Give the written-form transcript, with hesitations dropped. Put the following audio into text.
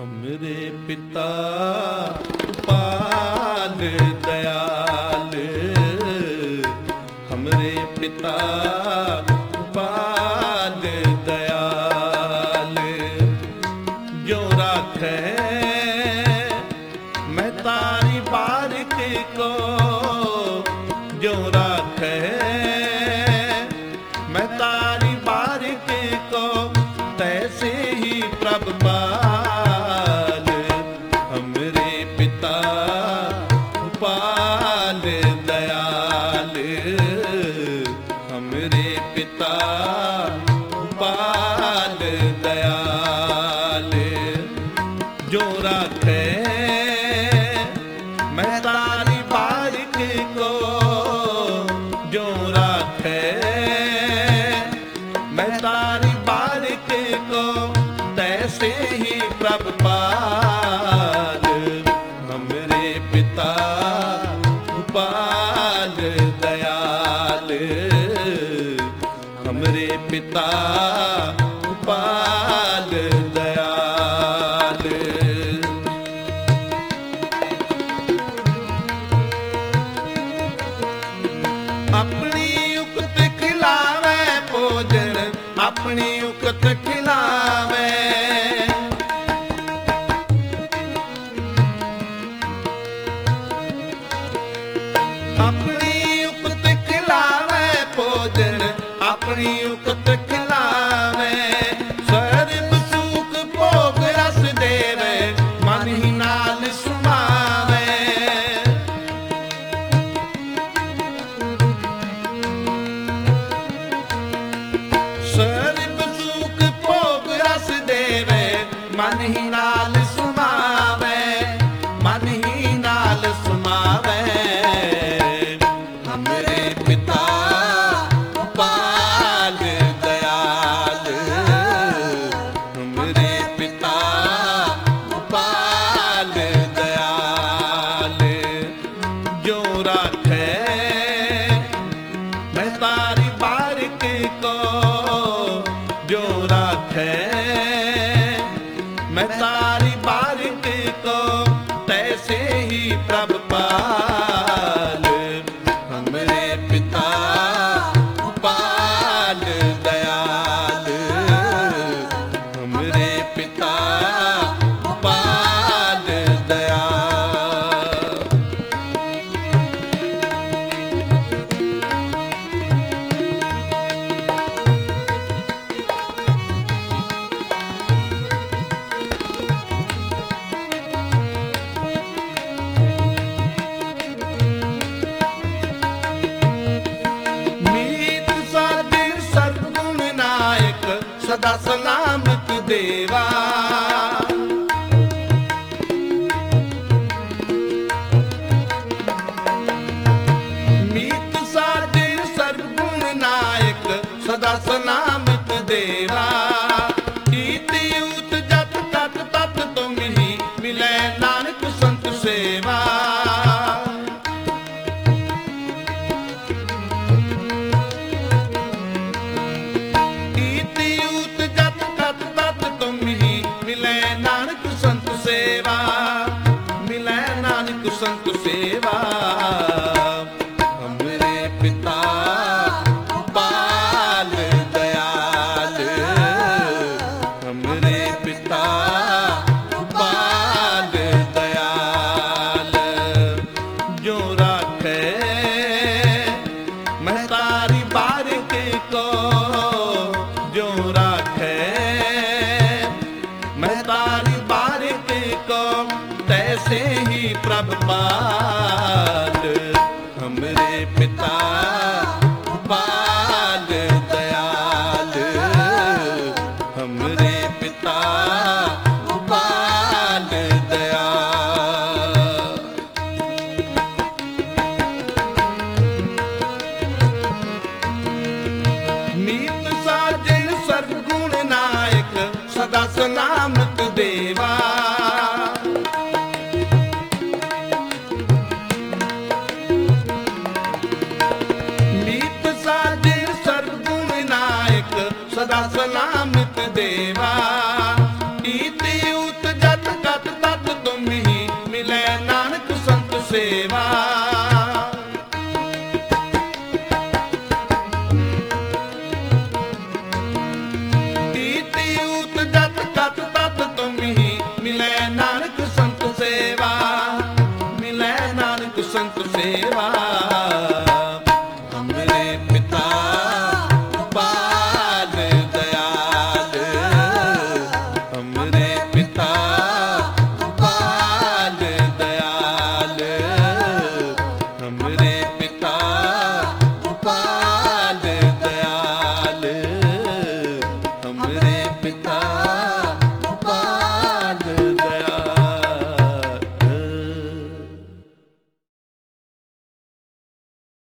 हमरे पिता पाल दयाल, हमरे पिता पाल दयाल। जो राखे मैं तारी बारिक को, जो राखे मैं तारी बारिक को, तैसे ही प्रभु पाल। हमरे पिता पाल दयाल, हमरे पिता पाल दयाल। जो राखे मैं तारी बारिक को, जो राखे मैं तारी बारिक को, तैसे ही प्रभु पाल। हमरे पिता पाल दयाल, हमरे पिता पाल दयाल। अपनी उकत खिलावे भोजन, अपनी उकत खिलावे। अपनी उकत खिलावे भोजन, अपनी उकत खिलावे। सर्व सुख भोग रस देवे, मन ही नाल सुमावे। सर्व सुख भोग रस देवे, मन ही नाल सुमावे, मन ही नाल सुमावे। हमरे पिता पाल दयाल, हमरे पिता पाल दयाल। जो राखे मैं तारी बारिक को, जो राखे मैं तारी बारिक को, तैसे ही प्रभु पाल। हमरे पिता पाल दयाल, हमरे पिता पाल दयाल। मीत सादिर सर्वगुण नायक, सदा सलामत देवा। मीत सादिर सर्वगुण नायक, सदा सलामत देवा। ईत यूत जत तत तत तुम ही, मिलै नानक संत सेवा। ईत यूत जत तत तत तुम ही, मिलै नानक संत सेवा, मिलै नानक संत सेवा। हमरे पिता पाल दयाल, हमरे पिता पाल दयाल। जो राखे मैं तारी बारिक को, जो राखे मैं तारी बारिक को, तैसे ही प्रभु पाल।